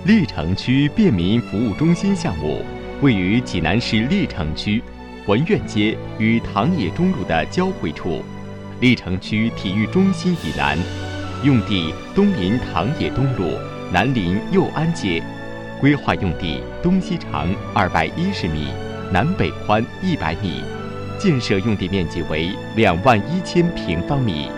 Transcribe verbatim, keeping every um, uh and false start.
历城区便民服务中心项目位于济南市历城区文苑街与唐冶中路的交汇处，历城区体育中心以南，用地东临唐冶东路，南临佑安街，规划用地东西长二百一十米，南北宽一百米，建设用地面积为两万一千平方米。